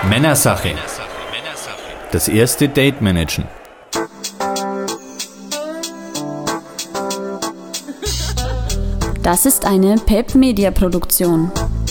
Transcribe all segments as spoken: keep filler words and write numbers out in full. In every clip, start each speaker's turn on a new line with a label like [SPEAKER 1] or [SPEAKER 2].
[SPEAKER 1] Männersache. Das erste Date managen.
[SPEAKER 2] Das ist eine Pep-Media-Produktion.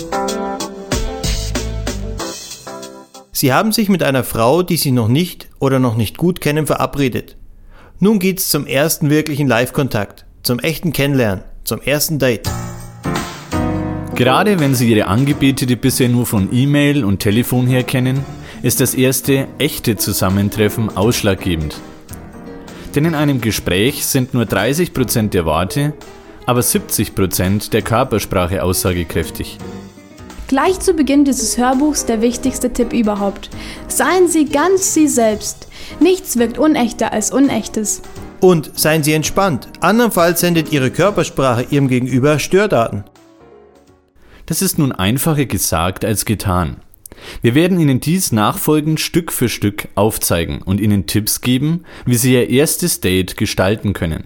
[SPEAKER 3] Sie haben sich mit einer Frau, die Sie noch nicht oder noch nicht gut kennen, verabredet. Nun geht's zum ersten wirklichen Live-Kontakt, zum echten Kennenlernen, zum ersten Date.
[SPEAKER 1] Gerade wenn Sie Ihre Angebetete bisher nur von E-Mail und Telefon her kennen, ist das erste echte Zusammentreffen ausschlaggebend. Denn in einem Gespräch sind nur dreißig Prozent der Worte, aber siebzig Prozent der Körpersprache aussagekräftig.
[SPEAKER 4] Gleich zu Beginn dieses Hörbuchs der wichtigste Tipp überhaupt. Seien Sie ganz Sie selbst. Nichts wirkt unechter als Unechtes.
[SPEAKER 3] Und seien Sie entspannt, andernfalls sendet Ihre Körpersprache Ihrem Gegenüber Stördaten.
[SPEAKER 1] Das ist nun einfacher gesagt als getan. Wir werden Ihnen dies nachfolgend Stück für Stück aufzeigen und Ihnen Tipps geben, wie Sie Ihr erstes Date gestalten können.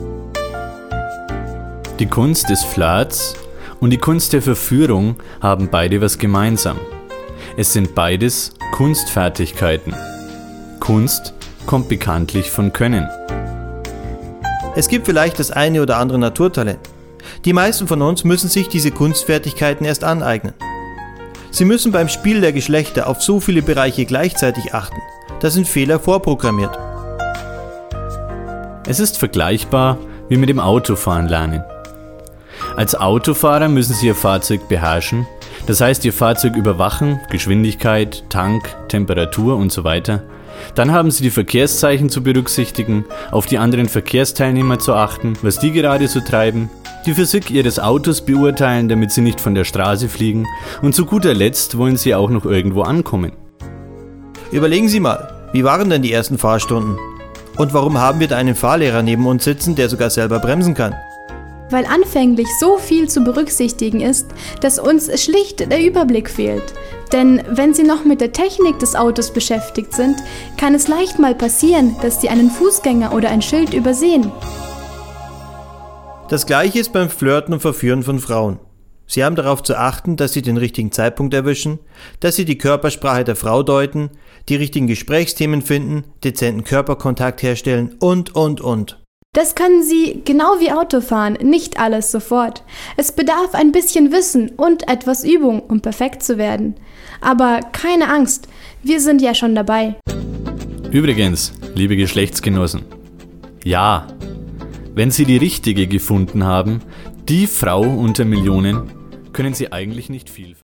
[SPEAKER 1] Die Kunst des Flirts und die Kunst der Verführung haben beide was gemeinsam. Es sind beides Kunstfertigkeiten. Kunst kommt bekanntlich von Können.
[SPEAKER 3] Es gibt vielleicht das eine oder andere Naturtalent. Die meisten von uns müssen sich diese Kunstfertigkeiten erst aneignen. Sie müssen beim Spiel der Geschlechter auf so viele Bereiche gleichzeitig achten. Da sind Fehler vorprogrammiert.
[SPEAKER 1] Es ist vergleichbar wie mit dem Autofahren lernen. Als Autofahrer müssen Sie Ihr Fahrzeug beherrschen, das heißt Ihr Fahrzeug überwachen, Geschwindigkeit, Tank, Temperatur und so weiter. Dann haben Sie die Verkehrszeichen zu berücksichtigen, auf die anderen Verkehrsteilnehmer zu achten, was die gerade so treiben, die Physik Ihres Autos beurteilen, damit Sie nicht von der Straße fliegen, und zu guter Letzt wollen Sie auch noch irgendwo ankommen.
[SPEAKER 3] Überlegen Sie mal, wie waren denn die ersten Fahrstunden? Und warum haben wir da einen Fahrlehrer neben uns sitzen, der sogar selber bremsen kann?
[SPEAKER 4] Weil anfänglich so viel zu berücksichtigen ist, dass uns schlicht der Überblick fehlt. Denn wenn Sie noch mit der Technik des Autos beschäftigt sind, kann es leicht mal passieren, dass Sie einen Fußgänger oder ein Schild übersehen.
[SPEAKER 3] Das Gleiche ist beim Flirten und Verführen von Frauen. Sie haben darauf zu achten, dass Sie den richtigen Zeitpunkt erwischen, dass Sie die Körpersprache der Frau deuten, die richtigen Gesprächsthemen finden, dezenten Körperkontakt herstellen und, und, und.
[SPEAKER 4] Das können Sie, genau wie Autofahren, nicht alles sofort. Es bedarf ein bisschen Wissen und etwas Übung, um perfekt zu werden. Aber keine Angst, wir sind ja schon dabei.
[SPEAKER 1] Übrigens, liebe Geschlechtsgenossen, ja, wenn Sie die richtige gefunden haben, die Frau unter Millionen, können Sie eigentlich nicht viel